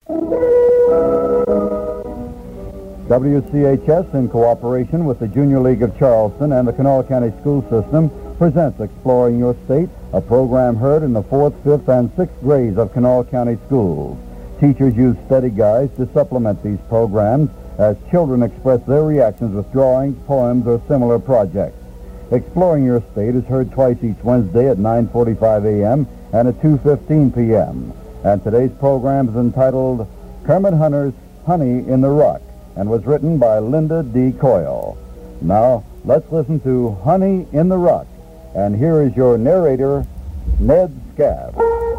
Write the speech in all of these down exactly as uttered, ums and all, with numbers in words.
W C H S, in cooperation with the Junior League of Charleston and the Kanawha County School System, presents Exploring Your State, a program heard in the fourth, fifth, and sixth grades of Kanawha County schools. Teachers use study guides to supplement these programs as children express their reactions with drawings, poems, or similar projects. Exploring Your State is heard twice each Wednesday at nine forty-five a.m. and at two fifteen p.m. And today's program is entitled Kermit Hunter's Honey in the Rock, and was written by Linda D. Coyle. Now, let's listen to Honey in the Rock. And here is your narrator, Ned Scaff.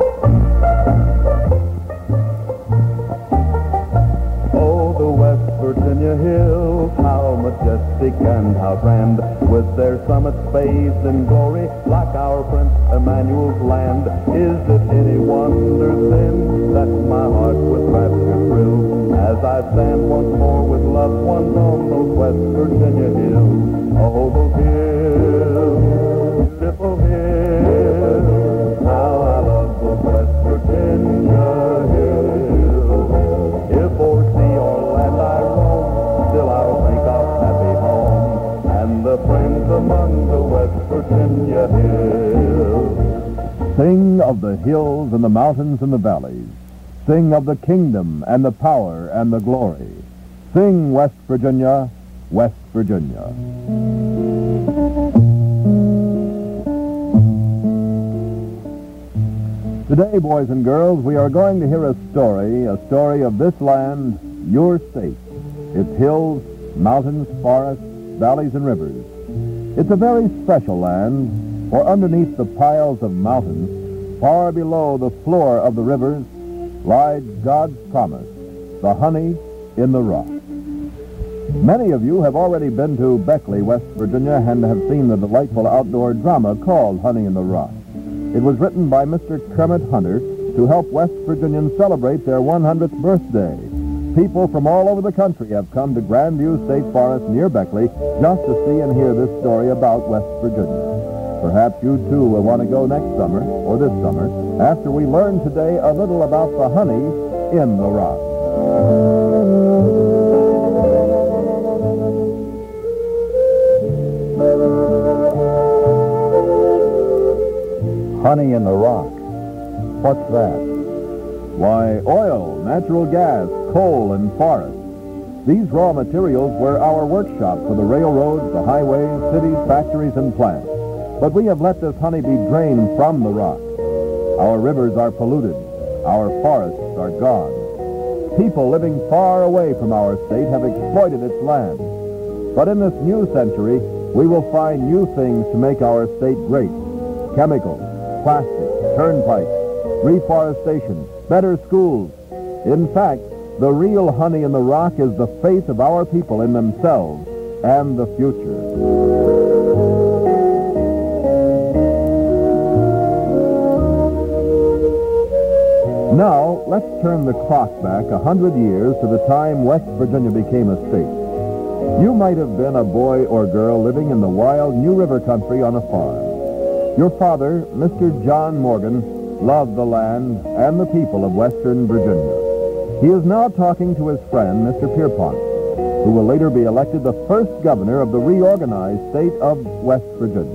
Oh, the West Virginia hills, how majestic and how grand, with their summits bathed in glory, like our Prince Emmanuel's land. Is it any wonder then that my heart with rapture thrills as I stand once more with loved ones on those West Virginia hills? Oh, those hills, beautiful hills, how I love those West Virginia hills. If o'er sea or land I roam, still I'll think of happy home and the friends among the West Virginia hills. Sing of the hills and the mountains and the valleys. Sing of the kingdom and the power and the glory. Sing, West Virginia, West Virginia. Today, boys and girls, we are going to hear a story, a story of this land, your state. Its hills, mountains, forests, valleys, and rivers. It's a very special land, for underneath the piles of mountains, far below the floor of the rivers, lies God's promise, the honey in the rock. Many of you have already been to Beckley, West Virginia, and have seen the delightful outdoor drama called Honey in the Rock. It was written by Mister Kermit Hunter to help West Virginians celebrate their one hundredth birthday. People from all over the country have come to Grandview State Forest near Beckley just to see and hear this story about West Virginia. Perhaps you, too, will want to go next summer, or this summer, after we learn today a little about the honey in the rock. Honey in the rock. What's that? Why, oil, natural gas, coal, and forest. These raw materials were our workshop for the railroads, the highways, cities, factories, and plants. But we have let this honey be drained from the rock. Our rivers are polluted. Our forests are gone. People living far away from our state have exploited its land. But in this new century, we will find new things to make our state great. Chemicals, plastic, turnpikes, reforestation, better schools. In fact, the real honey in the rock is the faith of our people in themselves and the future. Now, let's turn the clock back a hundred years to the time West Virginia became a state. You might have been a boy or girl living in the wild New River country on a farm. Your father, Mister John Morgan, loved the land and the people of Western Virginia. He is now talking to his friend, Mister Pierpont, who will later be elected the first governor of the reorganized state of West Virginia.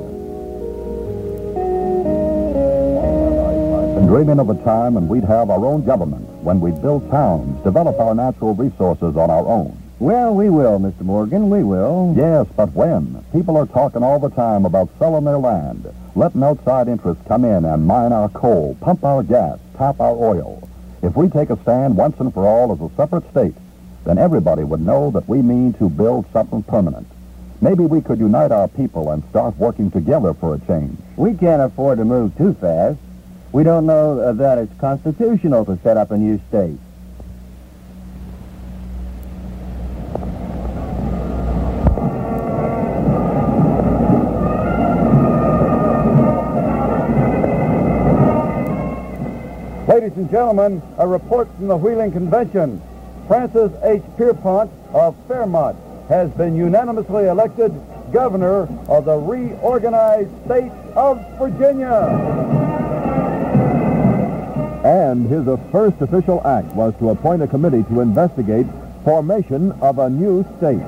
Been dreaming of a time when we'd have our own government, when we'd build towns, develop our natural resources on our own. Well, we will, Mister Morgan, we will. Yes, but when? People are talking all the time about selling their land, letting outside interests come in and mine our coal, pump our gas, tap our oil. If we take a stand once and for all as a separate state, then everybody would know that we mean to build something permanent. Maybe we could unite our people and start working together for a change. We can't afford to move too fast. We don't know uh, that it's constitutional to set up a new state. Ladies and gentlemen, a report from the Wheeling Convention. Francis H. Pierpont of Fairmont has been unanimously elected governor of the reorganized state of Virginia. And his first official act was to appoint a committee to investigate formation of a new state.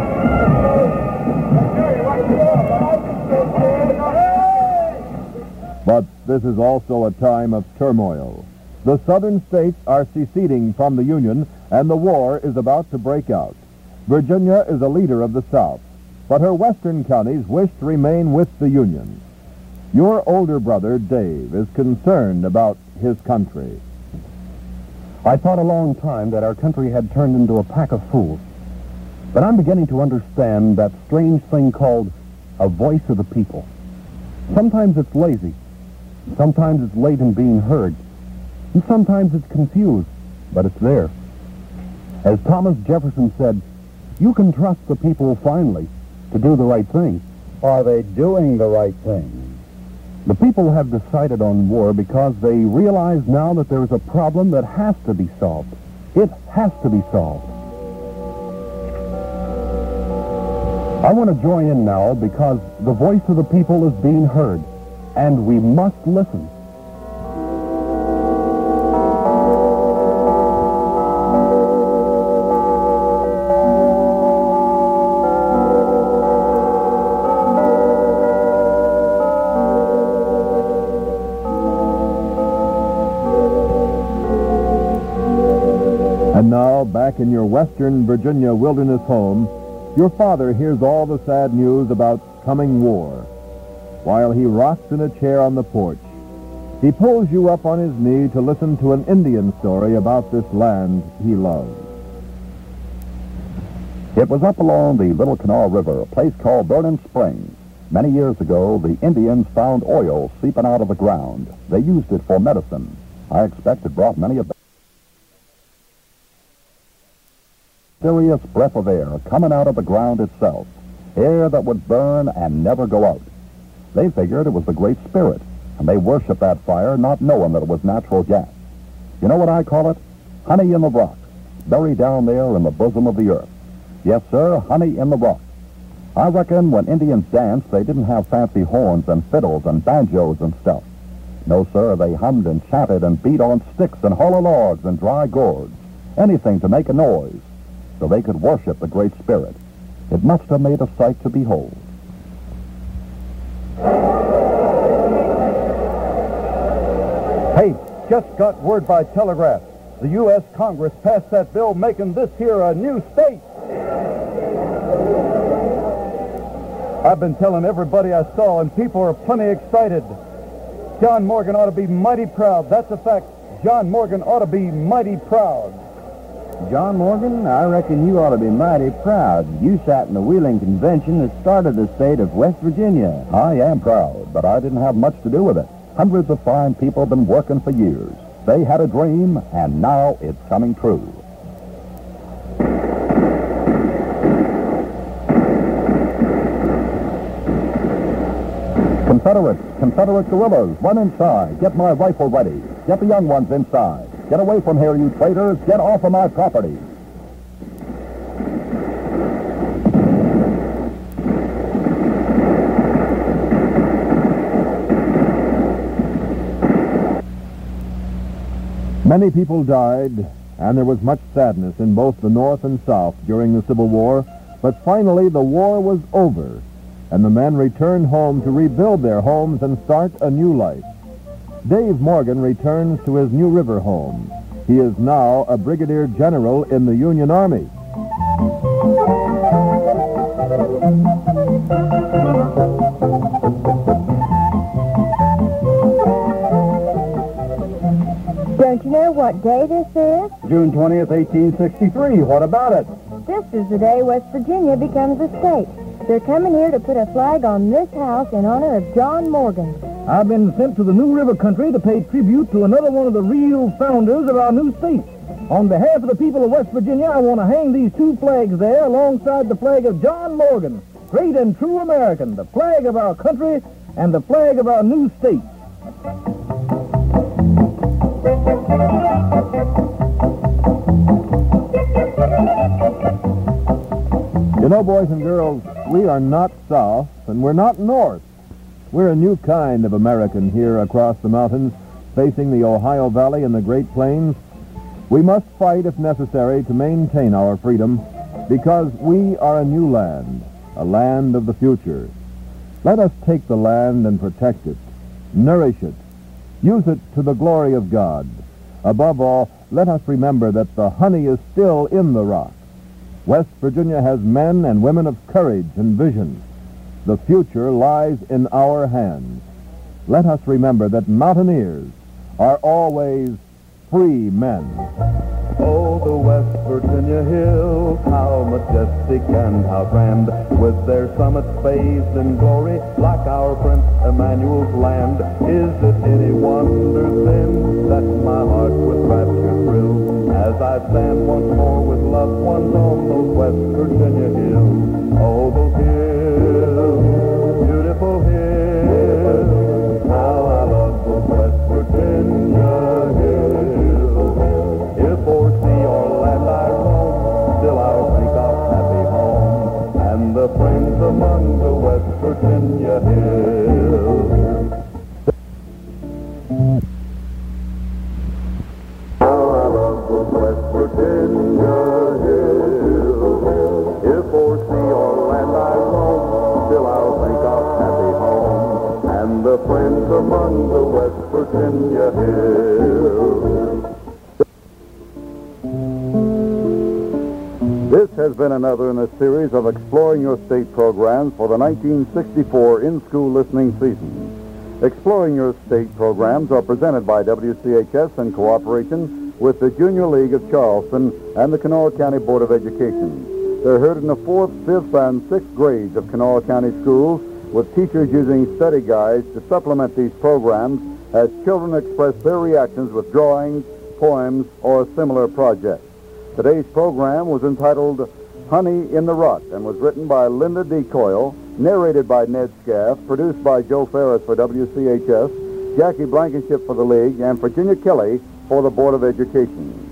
But this is also a time of turmoil. The southern states are seceding from the Union, and the war is about to break out. Virginia is a leader of the South, but her western counties wish to remain with the Union. Your older brother, Dave, is concerned about his country. I thought a long time that our country had turned into a pack of fools. But I'm beginning to understand that strange thing called a voice of the people. Sometimes it's lazy. Sometimes it's late in being heard. And sometimes it's confused, but it's there. As Thomas Jefferson said, you can trust the people finally to do the right thing. Are they doing the right thing? The people have decided on war because they realize now that there is a problem that has to be solved. It has to be solved. I want to join in now because the voice of the people is being heard, and we must listen. And now, back in your western Virginia wilderness home, your father hears all the sad news about coming war. While he rocks in a chair on the porch, he pulls you up on his knee to listen to an Indian story about this land he loves. It was up along the Little Kanawha River, a place called Burning Springs. Many years ago, the Indians found oil seeping out of the ground. They used it for medicine. I expect it brought many of them. Serious breath of air coming out of the ground itself, air that would burn and never go out. They figured it was the Great Spirit, and they worshiped that fire, not knowing that it was natural gas. You know what I call it? Honey in the rock, buried down there in the bosom of the earth. Yes, sir, honey in the rock. I reckon when Indians danced, they didn't have fancy horns and fiddles and banjos and stuff. No, sir, they hummed and chanted and beat on sticks and hollow logs and dry gourds, anything to make a noise, so they could worship the Great Spirit. It must have made a sight to behold. Hey, just got word by telegraph. The U S Congress passed that bill making this here a new state. I've been telling everybody I saw, and people are plenty excited. John Morgan ought to be mighty proud. That's a fact. John Morgan ought to be mighty proud. John Morgan, I reckon you ought to be mighty proud. You sat in the Wheeling Convention that started the state of West Virginia. I am proud, but I didn't have much to do with it. Hundreds of fine people have been working for years. They had a dream, and now it's coming true. Confederates, Confederate guerrillas, run inside. Get my rifle ready. Get the young ones inside. Get away from here, you traitors. Get off of my property. Many people died, and there was much sadness in both the North and South during the Civil War, but finally the war was over, and the men returned home to rebuild their homes and start a new life. Dave Morgan returns to his New River home. He is now a brigadier general in the Union Army. Don't you know what day this is? June twentieth, eighteen sixty-three. What about it? This is the day West Virginia becomes a state. They're coming here to put a flag on this house in honor of John Morgan. I've been sent to the New River country to pay tribute to another one of the real founders of our new state. On behalf of the people of West Virginia, I want to hang these two flags there alongside the flag of John Morgan, great and true American, the flag of our country and the flag of our new state. You know, boys and girls, we are not South, and we're not North. We're a new kind of American here across the mountains, facing the Ohio Valley and the Great Plains, we must fight, if necessary, to maintain our freedom, because we are a new land, a land of the future. Let us take the land and protect it, nourish it, use it to the glory of God. Above all, let us remember that the honey is still in the rock. West Virginia has men and women of courage and vision. The future lies in our hands. Let us remember that mountaineers are always free men. Oh, the West Virginia hills, how majestic and how grand, with their summits bathed in glory, like our Prince Emmanuel's land. Is it any wonder then that my heart with rapture thrills, as I stand once more with loved ones on those West Virginia hills? Oh, those hills, beautiful hills, how I love those West Virginia hills. If o'er sea or land I roam, still I'll think of happy home, and the friends among the West Virginia hills. How I love those West Virginia hills. If o'er sea or land I roam, still I'll think of happy home, and the friends among the West Virginia hills. This has been another in a series of Exploring Your State programs for the nineteen sixty-four in-school listening season. Exploring Your State programs are presented by W C H S in cooperation with the Junior League of Charleston and the Kanawha County Board of Education. They're heard in the fourth, fifth, and sixth grades of Kanawha County schools, with teachers using study guides to supplement these programs as children express their reactions with drawings, poems, or similar projects. Today's program was entitled Honey in the Rock and was written by Linda D. Coyle, narrated by Ned Scaff, produced by Joe Ferris for W C H S, Jackie Blankenship for the League, and Virginia Kelly for the Board of Education.